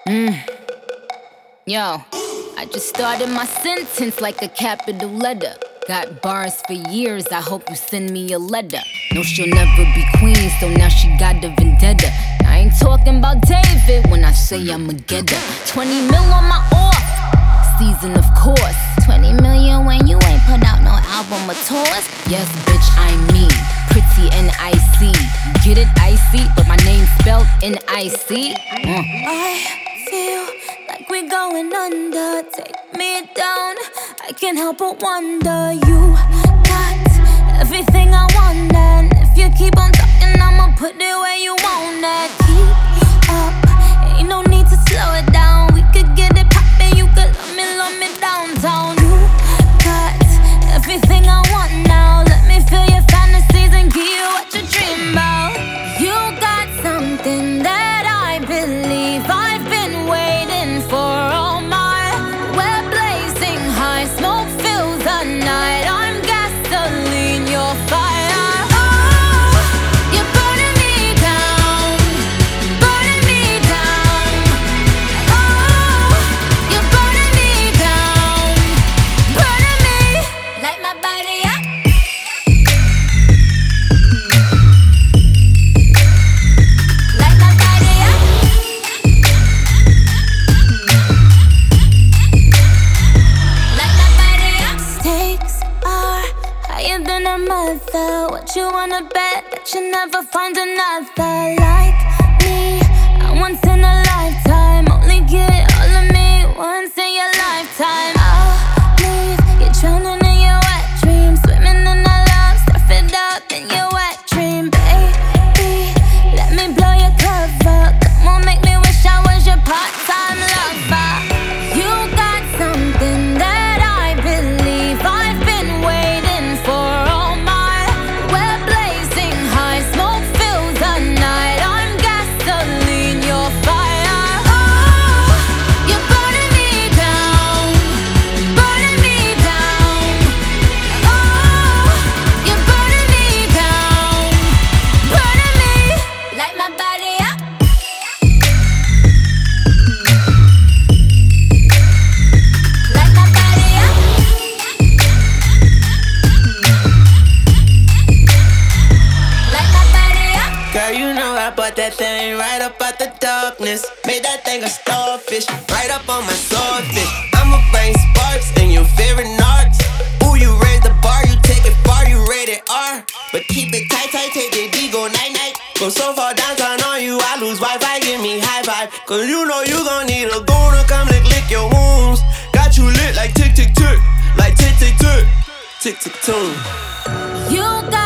Yo, I just started my sentence like a capital letter. Got bars for years, I hope you send me a letter. No, she'll never be queen, so now she got a vendetta. I ain't talking about David when I say I'ma get her. 20 mil on my off season, of course. 20 million when you ain't put out no album or tours. Yes, bitch, I'm me, pretty and icy. Get it, icy, but my name's spelled N-I-C. I feel like we're going under. Take me down, I can't help but wonder. You got everything I want, and if you keep on talking, I'ma put it where you want it. Keep up, ain't no need to slow it down. We could get it poppin', you could love me downtown. You got everything I want now. Let me feel your fantasies and give you what you dream about. You got something that I believe I've been waiting for all my. We're blazing high, smoke fills the night. I'm gasoline, you're fire. Oh, you're burning me down, burning me down. Oh, you're burning me down, burning me. Light my body up. Light my body up. Light my body up. Stakes are higher than a mother. What you wanna bet that you never find another like me? I'm once in a lifetime. Only get all of me once in your lifetime. I'll leave you drowning in your wet dreams, swimming in our love, surf it up in your wet dream, baby. Let me blow your cover. Come on, make me wish I was your part-time lover. You got something that I believe I've been waiting for all my. We're blazing high, smoke fills the night. I'm gasoline, you're fire. Oh, you're burning me down, burning me down. Oh, you're burning me down, burning me. Light my body up. Light my body up. Light my body up. Girl, you know I bought that thing right up out the darkness. Made that thing a starfish, right up on my swordfish. I'ma bring sparks in your favorite narcs. Ooh, you raise the bar, you take it far, you rated R. But keep it tight, tight, take the D, go night-night. Go so far downtown on you, I lose Wi-Fi, give me high five. Cause you know you gon' need a goon to come lick your wounds. Got you lit like tick, tick, tick, like tick, tick, tick, tick, tick, tune. You got